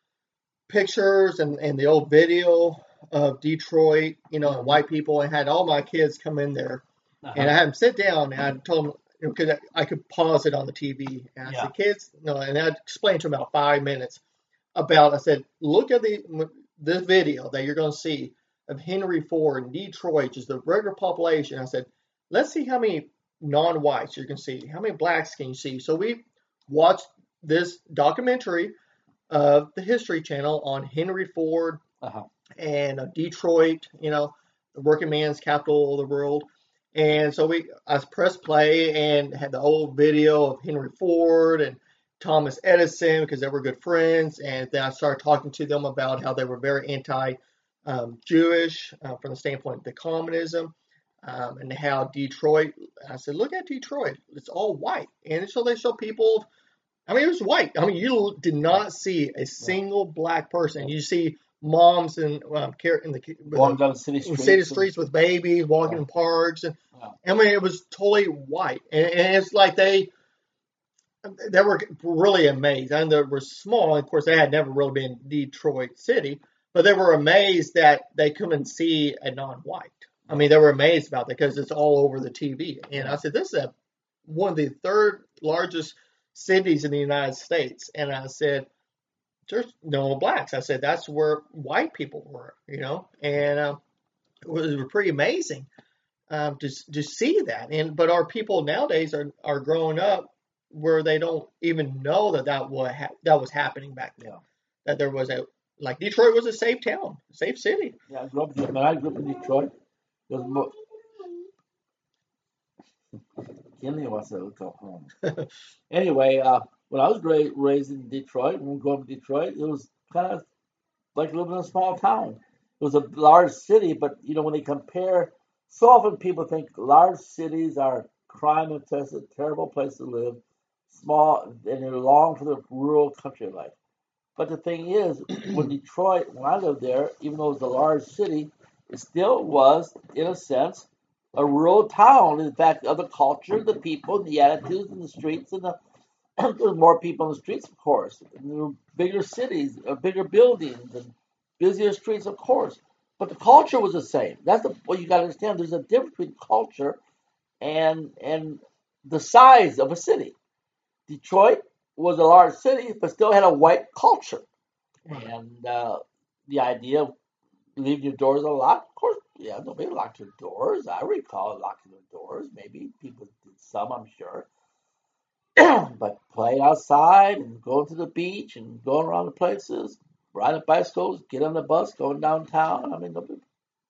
Speaker 2: pictures and, and the old video of Detroit, you know, and
Speaker 1: Hmm.
Speaker 2: white people, and had all my kids come in there, and
Speaker 1: Uh-huh.
Speaker 2: I had them sit down, and I told them because I could pause it on the T V, and I
Speaker 1: Yeah.
Speaker 2: said, kids, no, and I explained to them about five minutes about. I said, look at the this video that you're going to see of Henry Ford in Detroit, just the regular population. I said, let's see how many non-whites you can see, how many blacks can you see. So we watched this documentary of the History Channel on Henry Ford
Speaker 1: Uh-huh.
Speaker 2: and uh, Detroit, you know, the working man's capital of the world. And so we, I pressed play and had the old video of Henry Ford and Thomas Edison because they were good friends. And then I started talking to them about how they were very anti-Jewish um, uh, from the standpoint of the communism. Um, and how Detroit, I said, look at Detroit. It's all white. And so they show people, I mean, it was white. I mean, you did
Speaker 1: Yeah.
Speaker 2: not see a
Speaker 1: Yeah.
Speaker 2: single black person.
Speaker 1: Yeah.
Speaker 2: You see moms and um, in the with
Speaker 1: Walking
Speaker 2: a,
Speaker 1: down the city
Speaker 2: in city
Speaker 1: streets and
Speaker 2: streets with babies walking
Speaker 1: yeah.
Speaker 2: in parks, and
Speaker 1: Yeah.
Speaker 2: I mean, it was totally white, and, and it's like they they were really amazed. And they were small. Of course, they had never really been in Detroit City, but they were amazed that they couldn't see a non-white. I
Speaker 1: Yeah.
Speaker 2: mean, they were amazed about that because it's all over the T V. And I
Speaker 1: Yeah.
Speaker 2: said, this is a, one of the third largest cities in the United States. And I said, there's no blacks. I said, that's where white people were, you know, and um, it was pretty amazing um, to to see that. And but our people nowadays are are growing up where they don't even know that that was ha- that was happening back then.
Speaker 1: Yeah.
Speaker 2: That there was a like Detroit was a safe town, safe city.
Speaker 1: Yeah. I grew up. When I grew up in Detroit, there was mo- Kinley wants to go home. Anyway, uh, when I was ra- raised in Detroit, when we grew up in Detroit, it was kind of like living in a small town. It was a large city, but you know when they compare, so often people think large cities are crime infested, terrible place to live, small, and they long for the rural country life. But the thing is, when Detroit, when I lived there, even though it was a large city, it still was, in a sense, a rural town. In fact, of the culture, the people, the attitudes in the streets, and the there's more people in the streets, of course. And there were bigger cities, uh, bigger buildings, and busier streets, of course. But the culture was the same. That's the, what you got to understand. There's a difference between culture and and the size of a city. Detroit was a large city, but still had a white culture.
Speaker 2: Right.
Speaker 1: And uh, the idea of leaving your doors unlocked, of course, yeah, nobody locked their doors. I recall locking their doors. Maybe people did some, I'm sure. But playing outside and going to the beach and going around the places, riding bicycles, get on the bus, going downtown. I mean, nobody,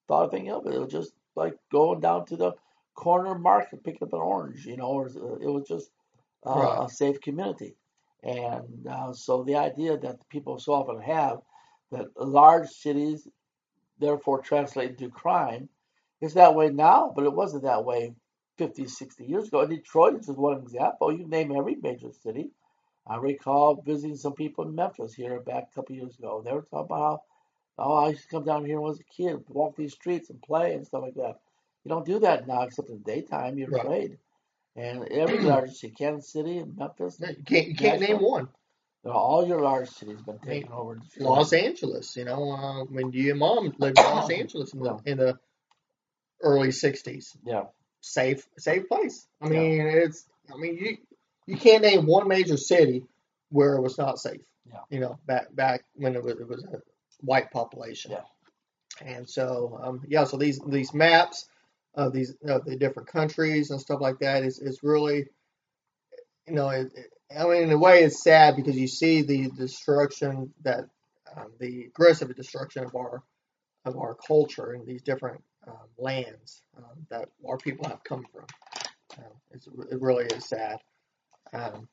Speaker 1: thought a thing of it. It was just like going down to the corner market, picking up an orange, you know, or it was just uh,
Speaker 2: Right.
Speaker 1: a safe community. And uh, so the idea that people so often have that large cities therefore translate into crime is that way now, but it wasn't that way fifty, sixty years ago. And Detroit is just one example. You name every major city. I recall visiting some people in Memphis here back a couple years ago. They were talking about how, oh, I used to come down here when I was a kid, walk these streets and play and stuff like that. You don't do that now except in the daytime. You're
Speaker 2: Right.
Speaker 1: afraid. And every large city, Kansas City and Memphis
Speaker 2: You
Speaker 1: and
Speaker 2: can't, you can't name
Speaker 1: Nashville,
Speaker 2: one.
Speaker 1: you know, all your large cities been
Speaker 2: I mean,
Speaker 1: taken over and
Speaker 2: Los
Speaker 1: destroyed.
Speaker 2: Angeles, you know, uh, when you and mom lived in Los Angeles in the,
Speaker 1: Yeah,
Speaker 2: in the early sixties.
Speaker 1: yeah,
Speaker 2: Safe, safe place. I
Speaker 1: yeah,
Speaker 2: mean, it's, I mean, you, you can't name one major city where it was not safe,
Speaker 1: yeah,
Speaker 2: you know, back, back when it was, it was a white population.
Speaker 1: yeah.
Speaker 2: And so, um, yeah, so these, these maps of these, of the different countries and stuff like that is, is really, you know, it, it, I mean, in a way, it's sad because you see the destruction that um, the aggressive destruction of our of our culture in these different um, lands um, that our people have come from. Um, it's, it really is sad. Um,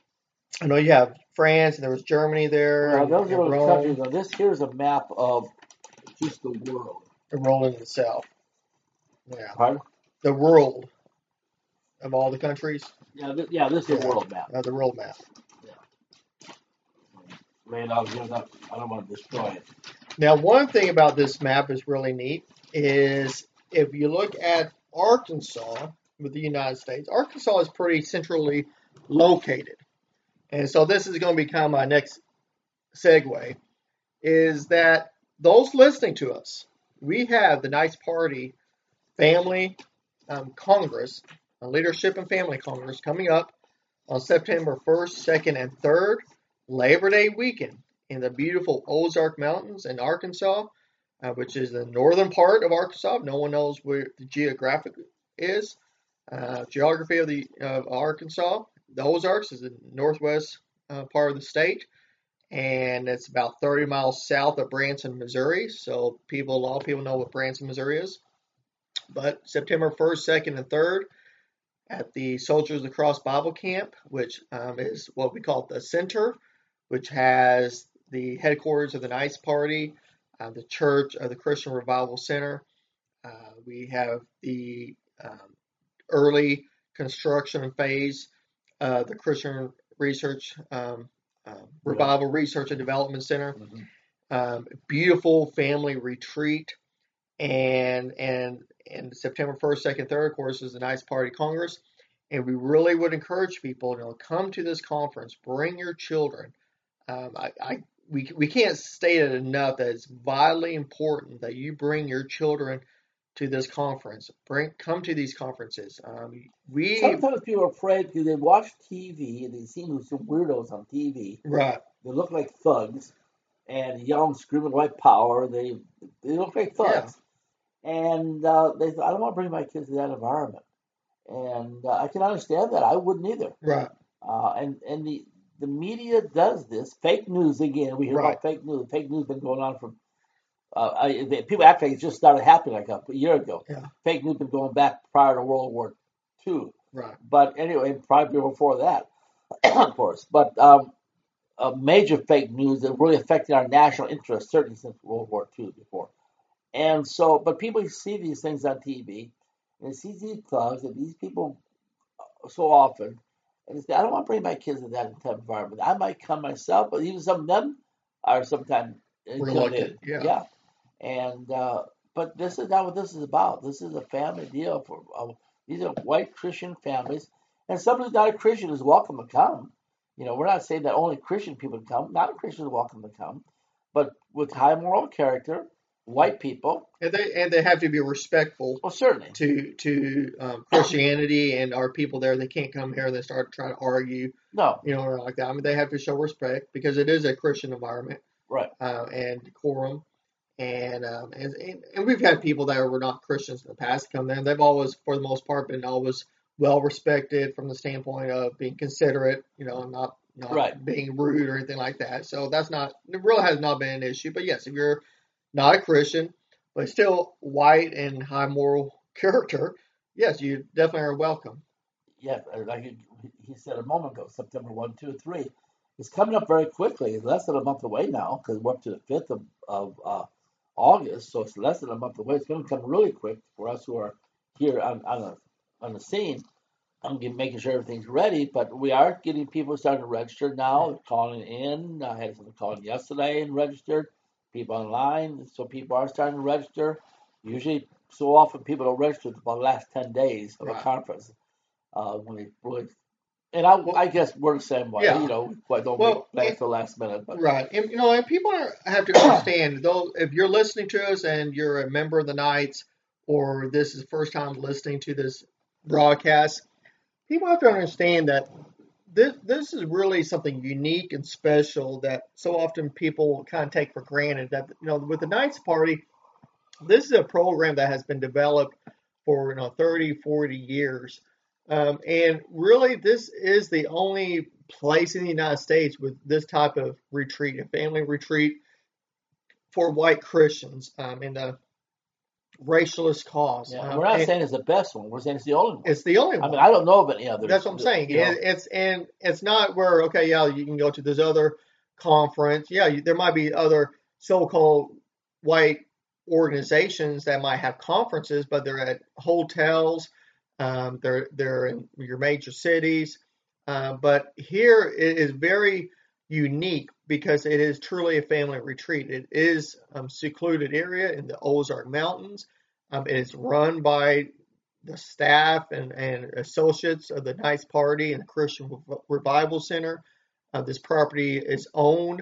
Speaker 2: I know you have France and there was Germany there
Speaker 1: Well,
Speaker 2: and,
Speaker 1: those are
Speaker 2: and
Speaker 1: those countries.
Speaker 2: Rome
Speaker 1: Now, this here's a map of just the world.
Speaker 2: and Rome itself. Yeah,
Speaker 1: Pardon?
Speaker 2: the world of all the countries.
Speaker 1: Yeah, th- yeah, this is a
Speaker 2: Yeah,
Speaker 1: world map.
Speaker 2: uh, the world map.
Speaker 1: Yeah. Lay it out here. That I don't want to destroy it.
Speaker 2: Now, one thing about this map is really neat is if you look at Arkansas with the United States, Arkansas is pretty centrally located. And so this is going to become my next segue, is that those listening to us, we have the Nice Party Family um, Congress, a Leadership and Family Congress coming up on September first, second, and third, Labor Day weekend in the beautiful Ozark Mountains in Arkansas, uh, which is the northern part of Arkansas. No one knows where the geographic is. Uh, geography of the of Arkansas. The Ozarks is the northwest uh, part of the state, and it's about thirty miles south of Branson, Missouri. So people, a lot of people know what Branson, Missouri is. But September first, second, and third at the Soldiers of the Cross Bible Camp, which um, is what we call the center, which has the headquarters of the Nice Party, uh, the Church of the Christian Revival Center. Uh, we have the um, early construction phase, uh, the Christian Research um, uh, Revival Research and Development Center.
Speaker 1: Mm-hmm.
Speaker 2: Um, beautiful family retreat, and and and September first, second, third, of course, is the Nice Party Congress. And we really would encourage people, you know, come to this conference, bring your children. Um, I, I we we can't state it enough that it's vitally important that you bring your children to this conference. Bring come to these conferences. Um, we
Speaker 1: Sometimes people are afraid because they watch T V and they see some weirdos on T V.
Speaker 2: right,
Speaker 1: They look like thugs and yell and scream at white power. They they look like
Speaker 2: yeah,
Speaker 1: thugs. And uh, they thought, I don't want to bring my kids to that environment. And uh, I can understand that. I wouldn't either.
Speaker 2: right,
Speaker 1: Uh, and and the the media does this. Fake news again. We hear
Speaker 2: right,
Speaker 1: about fake news. Fake news has been going on from uh, I, they, people act like it just started happening like a, a year ago.
Speaker 2: yeah,
Speaker 1: Fake news been going back prior to World War Two.
Speaker 2: right,
Speaker 1: But anyway, probably before that, of course. But um, a major fake news that really affected our national interest, certainly since World War Two before. And so, but people see these things on T V, and they see these thugs, and these people so often, and they say, I don't want to bring my kids in that type of environment. I might come myself, but even some of them are sometimes
Speaker 2: reluctant,
Speaker 1: intimidated.
Speaker 2: yeah,
Speaker 1: Yeah. And, uh, but this is not what this is about. This is a family deal. For uh, These are white Christian families, and somebody who's not a Christian is welcome to come. You know, we're not saying that only Christian people can come. Not a Christian is welcome to come, but with high moral character, white people.
Speaker 2: and they and they have to be respectful
Speaker 1: Well, certainly.
Speaker 2: to to um, Christianity and our people there. They can't come here and they start trying to argue,
Speaker 1: No,
Speaker 2: you know, or like that. I mean, they have to show respect because it is a Christian environment
Speaker 1: right.
Speaker 2: uh, and decorum. And, um, and and and we've had people that were not Christians in the past come there. And they've always, for the most part, been always well respected from the standpoint of being considerate, you know, not not
Speaker 1: Right.
Speaker 2: being rude or anything like that. So that's not, it really has not been an issue. But yes, if you're not a Christian, but still white and high moral character, yes, you definitely are welcome.
Speaker 1: Yeah, like he he said a moment ago, September first, two, three. It's coming up very quickly. It's less than a month away now because we're up to the fifth of, of uh, August, so it's less than a month away. It's going to come really quick for us who are here on, on, the, on the scene. I'm getting, making sure everything's ready, but we are getting people starting to register now. They're calling in. I had someone calling yesterday and registered. People online, so people are starting to register. Usually, so often people don't register about the last ten days of a
Speaker 2: Right.
Speaker 1: conference. Uh, when they really, and I,
Speaker 2: Well,
Speaker 1: I guess we're the same way.
Speaker 2: yeah.
Speaker 1: You know, we quite don't make
Speaker 2: Well,
Speaker 1: plans
Speaker 2: it,
Speaker 1: till the last minute, but
Speaker 2: right. And, you know, and people are, have to understand, though, if you're listening to us and you're a member of the Knights, or this is the first time listening to this broadcast, people have to understand that this this is really something unique and special that so often people kind of take for granted. That, you know, with the Knights Party, this is a program that has been developed for, you know, thirty, forty years. Um, and really, this is the only place in the United States with this type of retreat, a family retreat for white Christians, um, in the racialist cause.
Speaker 1: yeah,
Speaker 2: Um,
Speaker 1: we're not
Speaker 2: and
Speaker 1: saying it's the best one. We're saying it's the only one.
Speaker 2: it's the only
Speaker 1: I mean,
Speaker 2: one.
Speaker 1: I don't know of any others.
Speaker 2: That's what I'm saying.
Speaker 1: You know,
Speaker 2: It, it's and it's not where, okay, yeah, you can go to this other conference. Yeah, you, there might be other so-called white organizations that might have conferences, but they're at hotels. Um, they're they're in your major cities. Uh, but here it is very unique because it is truly a family retreat. It is um, secluded area in the Ozark Mountains. Um, it is run by the staff and, and associates of the Knights Party and the Christian Revival Center. Uh, this property is owned,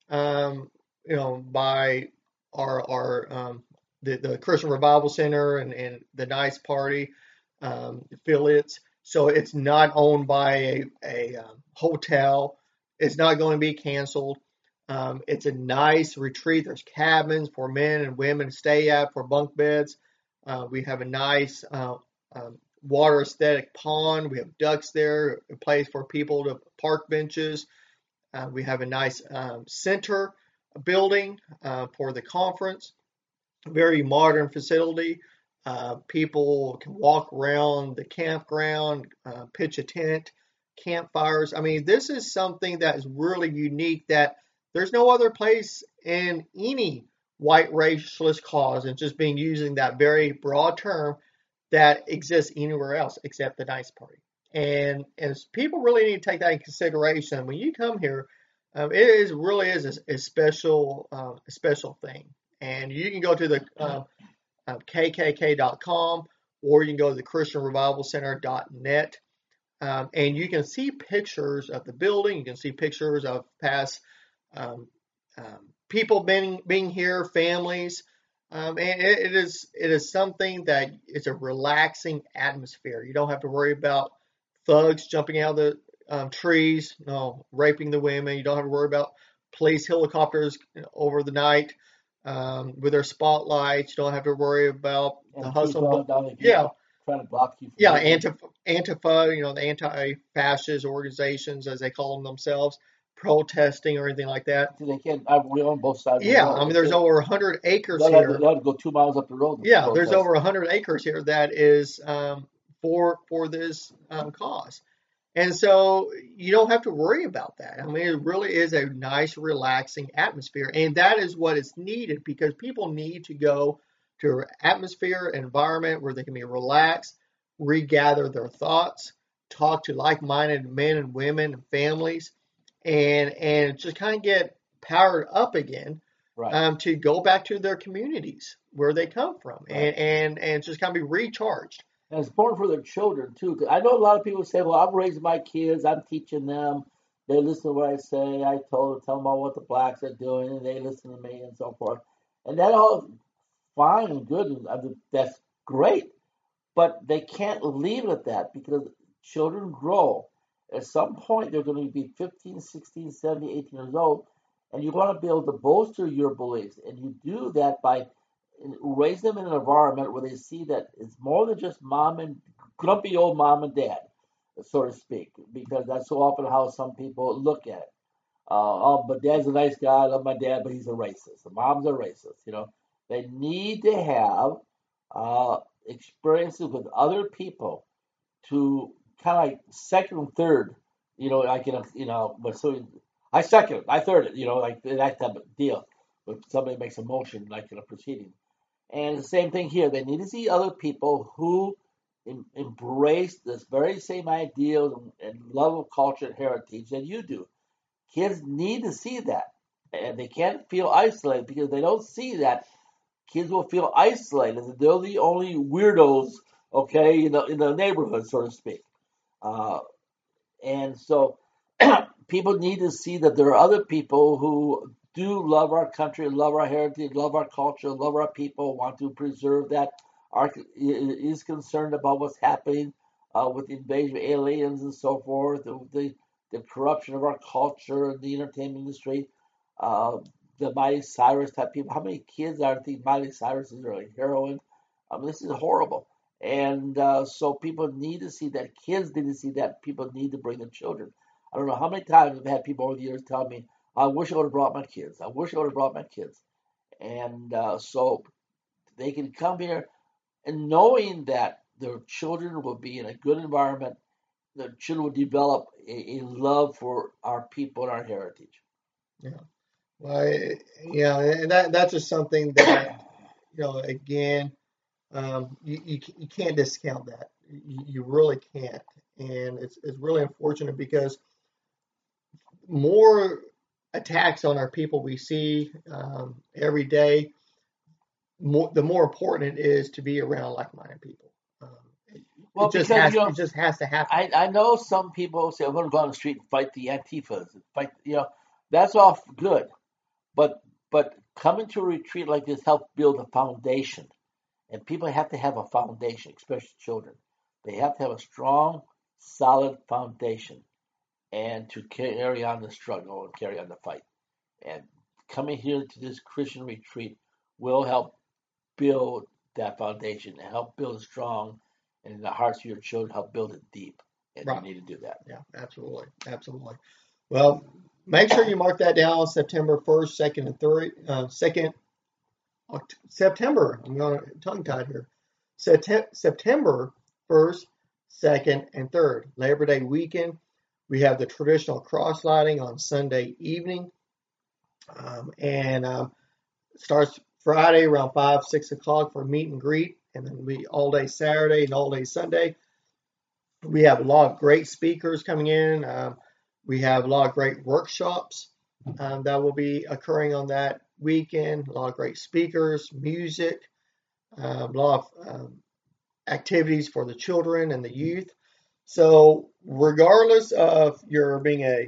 Speaker 2: um, you know, by our our um, the, the Christian Revival Center and, and the Knights Party um, affiliates. So it's not owned by a, a um, hotel. It's not going to be canceled. Um, it's a nice retreat. There's cabins for men and women to stay at for bunk beds. Uh, we have a nice uh, um, water aesthetic pond. We have ducks there, a place for people to park benches. Uh, we have a nice um, center building uh, for the conference, a very modern facility. Uh, people can walk around the campground, uh, pitch a tent, campfires. I mean, this is something that is really unique that there's no other place in any white racialist cause, and just being using that very broad term, that exists anywhere else except the Knights Party. And as people really need to take that in consideration when you come here, um, it is really is a, a special uh, a special thing. And you can go to the uh, uh, K K K dot com, or you can go to the Christian Revival Center dot net, um, and you can see pictures of the building. You can see pictures of past um, um, people being being here, families. Um, and it, it is it is something that is a relaxing atmosphere. You don't have to worry about thugs jumping out of the um, trees, no, raping the women. You don't have to worry about police helicopters over the night um, with their spotlights. You don't have to worry about the hustle.
Speaker 1: Antifa, down the
Speaker 2: Yeah,
Speaker 1: trying to block you from
Speaker 2: yeah,
Speaker 1: moving.
Speaker 2: Antifa, Antifa, you know, the anti-fascist organizations, as they call them themselves, protesting or anything like that.
Speaker 1: They can't. I, we on both sides of the
Speaker 2: Yeah,
Speaker 1: road.
Speaker 2: I mean,
Speaker 1: They
Speaker 2: there's
Speaker 1: can't.
Speaker 2: over one hundred acres
Speaker 1: They'll have, to,
Speaker 2: here.
Speaker 1: they'll have to go two miles up the road to
Speaker 2: Yeah, there's
Speaker 1: protest.
Speaker 2: over one hundred acres here that is um, for for this um, cause. And so you don't have to worry about that. I mean, it really is a nice, relaxing atmosphere. And that is what is needed, because people need to go to an atmosphere, environment where they can be relaxed, regather their thoughts, talk to like-minded men and women and families, and and just kind of get powered up again,
Speaker 1: Right.
Speaker 2: um, to go back to their communities where they come from,
Speaker 1: Right.
Speaker 2: and, and, and just kind of be recharged.
Speaker 1: And it's important for their children too. 'Cause I know a lot of people say, "Well, I'm raising my kids. I'm teaching them. They listen to what I say. I told them, tell them about what the blacks are doing, and they listen to me, and so forth." And that all fine and good, and I mean, that's great. But they can't leave it at that, because children grow. At some point, they're going to be fifteen, sixteen, seventeen, eighteen years old, and you want to be able to bolster your beliefs. And you do that by raise them in an environment where they see that it's more than just mom and grumpy old mom and dad, so to speak, because that's so often how some people look at it. Uh, oh, but dad's a nice guy. I love my dad, but he's a racist. The mom's a racist, you know. They need to have uh, experiences with other people to kind of like second and third, you know, like in a, you know, but so I second it, I third it, you know, like that type of deal. When somebody makes a motion, like in a proceeding. And the same thing here. They need to see other people who em- embrace this very same ideals and, and love of culture and heritage that you do. Kids need to see that. And they can't feel isolated because they don't see that. Kids will feel isolated. They're the only weirdos, okay, in the, in the neighborhood, so to speak. Uh, and so people need to see that there are other people who do love our country, love our heritage, love our culture, love our people, want to preserve that, are is concerned about what's happening uh, with the invasion of aliens and so forth, the, the the corruption of our culture and the entertainment industry, uh, the Miley Cyrus type people. How many kids are think Miley Cyrus is really heroin? I mean, this is horrible. And uh, so people need to see that. Kids need to see that. People need to bring their children. I don't know how many times I've had people over the years tell me, I wish I would have brought my kids. I wish I would have brought my kids. And uh, so they can come here and knowing that their children will be in a good environment, their children will develop a, a love for our people and our heritage.
Speaker 2: Yeah. Well, I- yeah, and that that's just something that, you know, again, um, you, you you can't discount that. You, you really can't, and it's it's really unfortunate because more attacks on our people we see um, every day, more, the more important it is to be around like-minded people. Um, it,
Speaker 1: Well,
Speaker 2: it just
Speaker 1: because
Speaker 2: has
Speaker 1: you
Speaker 2: it
Speaker 1: know,
Speaker 2: just has to happen.
Speaker 1: I, I know some people say, I'm going to go on the street and fight the Antifas, and fight, you know, that's all good. But but coming to a retreat like this helps build a foundation. And people have to have a foundation, especially children. They have to have a strong, solid foundation and to carry on the struggle and carry on the fight. And coming here to this Christian retreat will help build that foundation and help build it strong and in the hearts of your children, help build it deep. And you
Speaker 2: Right.
Speaker 1: need to do that.
Speaker 2: Yeah, absolutely. Absolutely. Well, make sure you mark that down September first, second, and third. Uh, second, Oct- September. I'm going tongue tied here. Septe- September first, second, and third. Labor Day weekend. We have the traditional cross lighting on Sunday evening. Um, and um, it starts Friday around five, six o'clock for meet and greet. And then we all day Saturday and all day Sunday. We have a lot of great speakers coming in. Um, we have a lot of great workshops um, that will be occurring on that weekend. A lot of great speakers, music, uh, a lot of um, activities for the children and the youth. So, regardless of your being a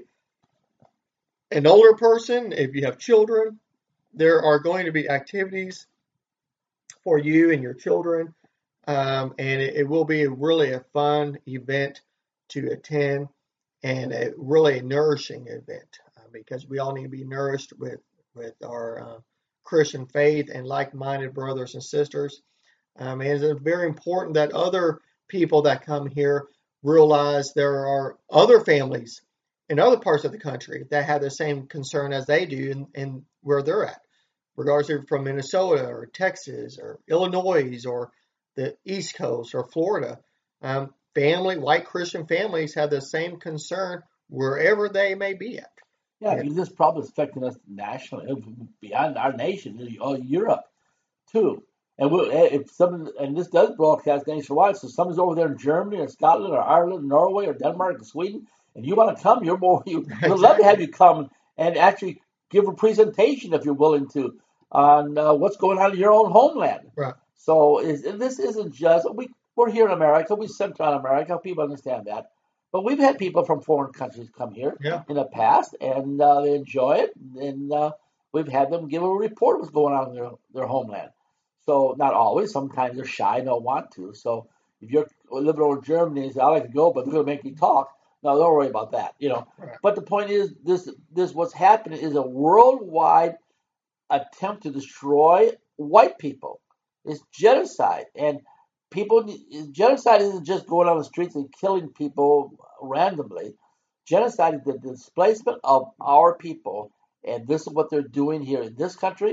Speaker 2: an older person, if you have children, there are going to be activities for you and your children, um, and it, it will be a, really a fun event to attend and a really nourishing event uh, because we all need to be nourished with with our uh, Christian faith and like-minded brothers and sisters. Um, and it's very important that other people that come here realize there are other families in other parts of the country that have the same concern as they do and, and where they're at, regardless if from Minnesota or Texas or Illinois or the East Coast or Florida. Um, family, white Christian families have the same concern wherever they may be at.
Speaker 1: Yeah,
Speaker 2: Yeah,
Speaker 1: because this problem is affecting us nationally, beyond our nation, all Europe too. And we'll, if some, and this does broadcast nationwide, so someone's over there in Germany or Scotland or Ireland, Norway or Denmark or Sweden, and you want to come, you're more. You, we'd love to have
Speaker 2: exactly.
Speaker 1: you come and actually give a presentation if you're willing to on uh, what's going on in your own homeland.
Speaker 2: Right.
Speaker 1: So is, this isn't just we. We're here in America. We Central America. People understand that. But we've had people from foreign countries come here
Speaker 2: Yeah.
Speaker 1: in the past, and uh, they enjoy it. And uh, we've had them give a report of what's going on in their, their homeland. So not always. Sometimes they're shy and don't want to. So if you're living over in Germany and say, I like to go, but they're going to make me talk. No, don't worry about that. You know.
Speaker 2: Right.
Speaker 1: But the point is, this this what's happening is a worldwide attempt to destroy white people. It's genocide, and people. Genocide isn't just going on the streets and killing people randomly. Genocide is the displacement of our people, and this is what they're doing here in this country.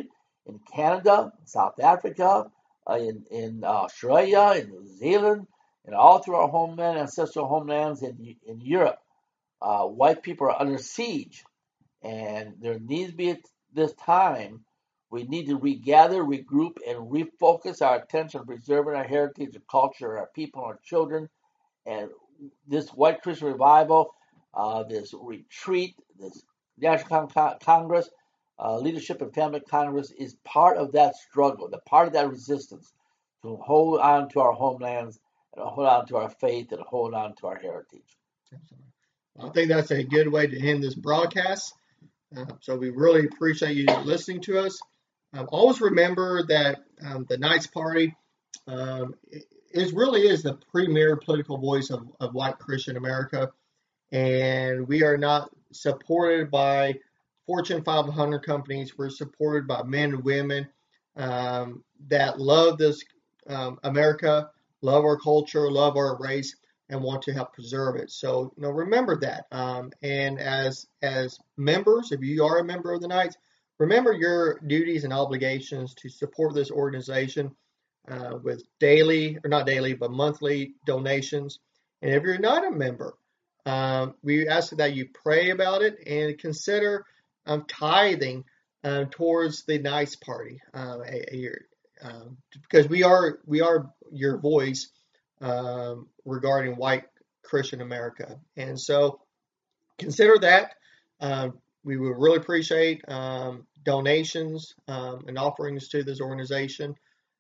Speaker 1: in Canada, South Africa, uh, in, in Australia, in New Zealand, and all through our homeland, ancestral homelands in, in Europe. Uh, white people are under siege, and there needs to be at this time, we need to regather, regroup, and refocus our attention on preserving our heritage, our culture, our people, our children. And this White Christian Revival, uh, this retreat, this National Con- Congress, uh, Leadership and Family Congress is part of that struggle, the part of that resistance to hold on to our homelands and hold on to our faith and hold on to our heritage.
Speaker 2: I think that's a good way to end this broadcast. Uh, so we really appreciate you listening to us. Um, always remember that um, the Knights Party um, is really is the premier political voice of, of white Christian America, and we are not supported by Fortune five hundred companies. We're supported by men and women um, that love this um, America, love our culture, love our race, and want to help preserve it. So, you know, remember that. Um, and as as members, if you are a member of the Knights, remember your duties and obligations to support this organization uh, with daily, or not daily, but monthly donations. And if you're not a member, um, we ask that you pray about it and consider um, tithing um, towards the Knights Party, uh, a, a, um, because we are we are your voice um, regarding white Christian America, and so consider that. Um, we would really appreciate um, donations um, and offerings to this organization,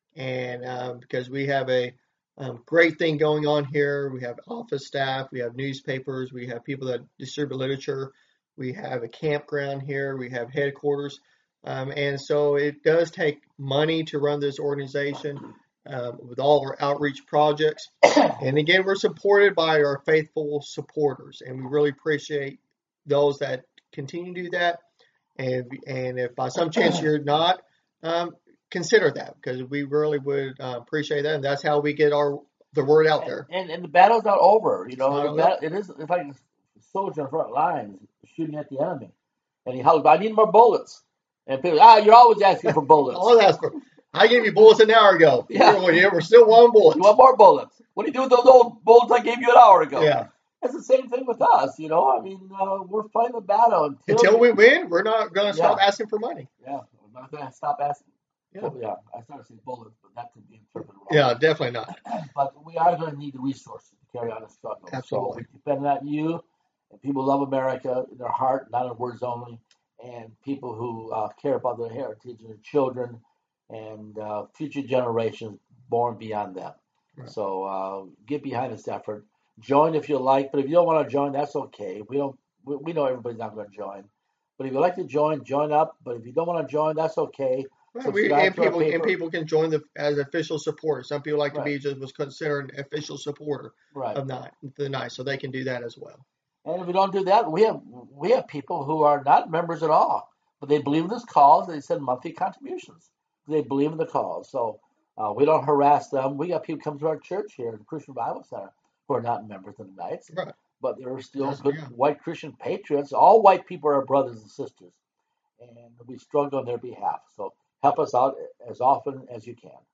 Speaker 2: and um, because we have a um, great thing going on here. We have office staff, we have newspapers, we have people that distribute literature, we have a campground here, we have headquarters, um, and so it does take money to run this organization um, with all our outreach projects. And again, we're supported by our faithful supporters, and we really appreciate those that continue to do that. And and if by some chance you're not, um, consider that, because we really would uh, appreciate that, and that's how we get our the word out there.
Speaker 1: And, and, and the battle's not over. You know,
Speaker 2: Not
Speaker 1: the
Speaker 2: over.
Speaker 1: battle, it is it's like a soldier in front lines shooting at the enemy. And he hollers, I need more bullets. And people, ah, you're always asking for bullets.
Speaker 2: All that's for. I gave you bullets an hour ago.
Speaker 1: Yeah.
Speaker 2: We're, we're still one bullet.
Speaker 1: You want more bullets? What do you do with those old bullets I gave you an hour ago?
Speaker 2: Yeah.
Speaker 1: It's the same thing with us, you know. I mean, uh, we're fighting the battle until,
Speaker 2: Until we win, we're not going to stop
Speaker 1: Yeah.
Speaker 2: asking for money.
Speaker 1: Yeah, we're not going to stop asking.
Speaker 2: Yeah.
Speaker 1: Well, yeah, I started saying bullets, but that could be interpreted wrong.
Speaker 2: Yeah, definitely not.
Speaker 1: But we are going to need the resources to carry on the struggle.
Speaker 2: Absolutely.
Speaker 1: So we depend on you, and people love America in their heart, not in words only, and people who uh, care about their heritage and their children and uh, future generations born beyond them.
Speaker 2: Right.
Speaker 1: So uh, get behind this effort. Join if you like, but if you don't want to join, that's okay. We don't. We, we know everybody's not going to join. But if you like to join, join up. But if you don't want to join, that's okay.
Speaker 2: Well, we,
Speaker 1: Subscribe
Speaker 2: and
Speaker 1: to our
Speaker 2: people and
Speaker 1: paper.
Speaker 2: people can join the as official supporters. Some people like to be
Speaker 1: Right.
Speaker 2: just was considered an official supporter
Speaker 1: Right.
Speaker 2: of night the night, so they can do that as well.
Speaker 1: And if we don't do that, we have we have people who are not members at all, but they believe in this cause. They send monthly contributions. They believe in the cause. So uh, we don't harass them. We got people come to our church here, the Christian Bible Center, who are not members of the Knights,
Speaker 2: Right.
Speaker 1: but they're still
Speaker 2: Yes,
Speaker 1: good
Speaker 2: yeah.
Speaker 1: white Christian patriots. All white people are brothers and sisters, and we struggle on their behalf. So help us out as often as you can.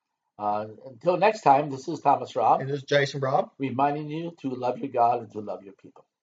Speaker 1: Uh, until next time, this is Thomas Robb
Speaker 2: And this is Jason Robb.
Speaker 1: reminding you to love your God and to love your people.